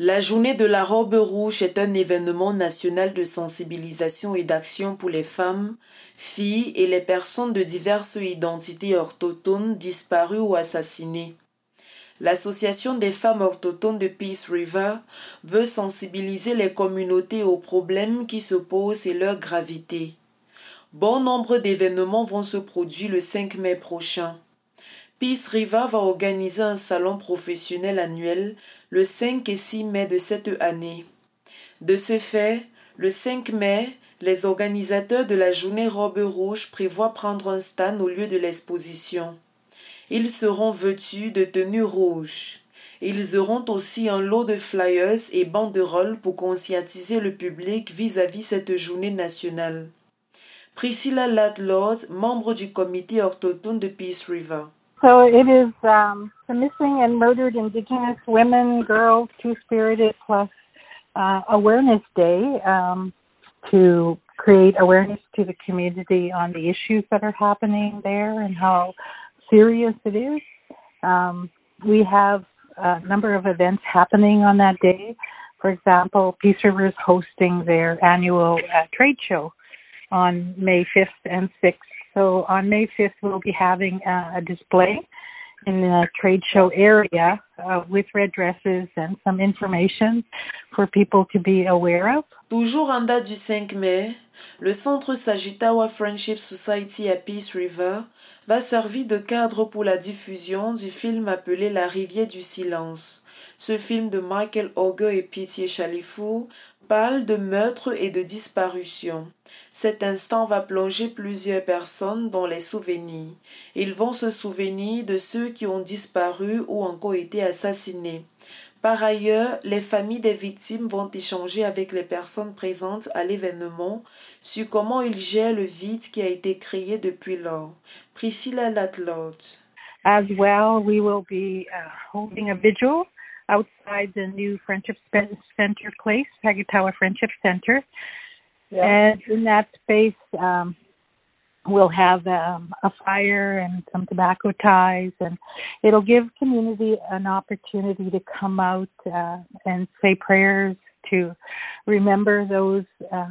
La journée de la robe rouge est un événement national de sensibilisation et d'action pour les femmes, filles et les personnes de diverses identités autochtones disparues ou assassinées. L'Association des femmes autochtones de Peace River veut sensibiliser les communautés aux problèmes qui se posent et leur gravité. Bon nombre d'événements vont se produire le 5 mai prochain. Peace River va organiser un salon professionnel annuel le 5 et 6 mai de cette année. De ce fait, le 5 mai, les organisateurs de la journée Robe Rouge prévoient prendre un stand au lieu de l'exposition. Ils seront vêtus de tenues rouges. Ils auront aussi un lot de flyers et banderoles pour conscientiser le public vis-à-vis cette journée nationale. Priscilla Latlord, membre du comité autochtone de Peace River. So it is the Missing and Murdered Indigenous Women, Girls, Two-Spirited Plus Awareness Day to create awareness to the community on the issues that are happening there and how serious it is. We have a number of events happening on that day. For example, Peace River is hosting their annual trade show on May 5th and 6th. So on May 5th, we'll be having a display in the trade show area with red dresses and some information for people to be aware of. Toujours en date du 5 mai, le centre Sagitawa Friendship Society à Peace River va servir de cadre pour la diffusion du film appelé La rivière du silence. Ce film de Michael Auger et Pitié Chalifou parle de meurtres et de disparitions. Cet instant va plonger plusieurs personnes dans les souvenirs. Ils vont se souvenir de ceux qui ont disparu ou encore été assassinés. Par ailleurs, les familles des victimes vont échanger avec les personnes présentes à l'événement sur comment ils gèrent le vide qui a été créé depuis lors. Priscilla Latlord. As well, we will be holding a vigil outside the new Friendship Center place, Sagitawa Friendship Center. Yeah. And in that space, we'll have a fire and some tobacco ties, and it'll give community an opportunity to come out and say prayers to remember those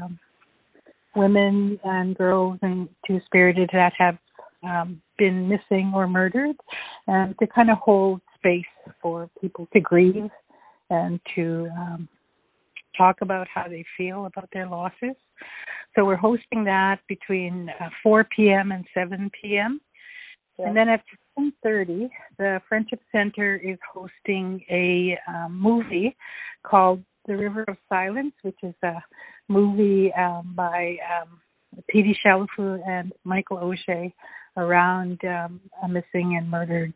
women and girls and two-spirited that have been missing or murdered, and to kind of hold space for people to grieve and to talk about how they feel about their losses. So we're hosting that between 4 p.m. and 7 p.m. Yeah. And then at 10:30, the Friendship Center is hosting a movie called The River of Silence, which is a movie by P.D. Shalafu and Michael O'Shea around a missing and murdered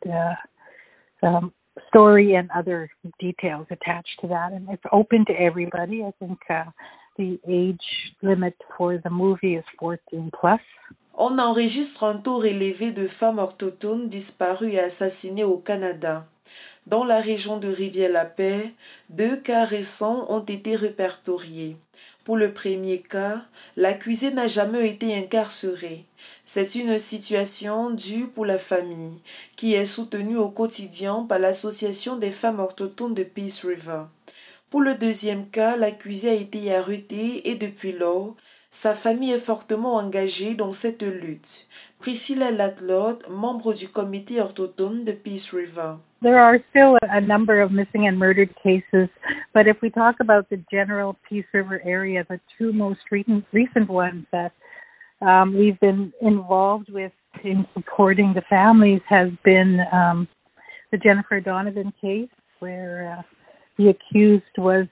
story and other details attached to that. And it's open to everybody. I think the age limit for the movie is 14 plus. On enregistre un taux élevé de femmes autochtones disparues et assassinées au Canada. Dans la région de Rivière-la-Paix, 2 cas récents ont été répertoriés. Pour le premier cas, l'accusé n'a jamais été incarcéré. C'est une situation dure pour la famille, qui est soutenue au quotidien par l'Association des femmes autochtones de Peace River. Pour le deuxième cas, l'accusé a été arrêté et depuis lors, sa famille est fortement engagée dans cette lutte. Priscilla Latlord, membre du comité autochtone de Peace River. There are still a number of missing and murdered cases, but if we talk about the general Peace River area, the 2 most recent ones that we've been involved with in supporting the families has been the Jennifer Donovan case, where the accused was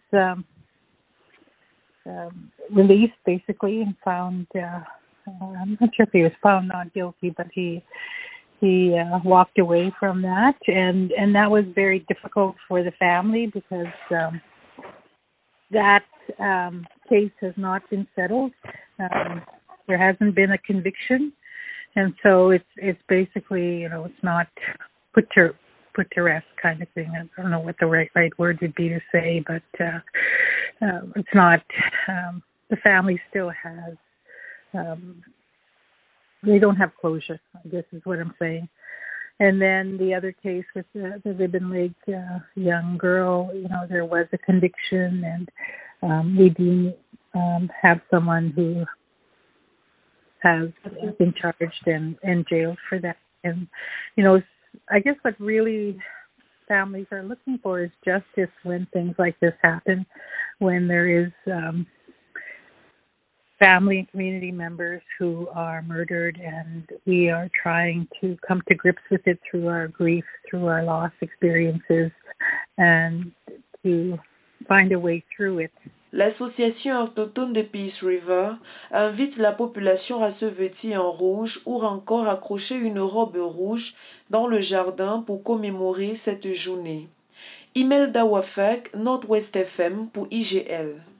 released basically and found, I'm not sure if he was found not guilty, but he walked away from that, and that was very difficult for the family because that case has not been settled. There hasn't been a conviction, and so it's basically, it's not put to rest kind of thing. I don't know what the right word would be to say, but it's not. The family still has. They don't have closure, I guess is what I'm saying. And then the other case with the ribbon leg young girl, there was a conviction, and we do have someone who has been charged and jailed for that. And, I guess what really families are looking for is justice when things like this happen, when there is family and community members who are murdered, and we are trying to come to grips with it through our grief, through our loss experiences, and to find a way through it. L'association autochtone de Peace River invite la population à se vêtir en rouge ou encore accrocher une robe rouge dans le jardin pour commémorer cette journée. Imelda Wafek, Nord-Ouest FM pour IGL.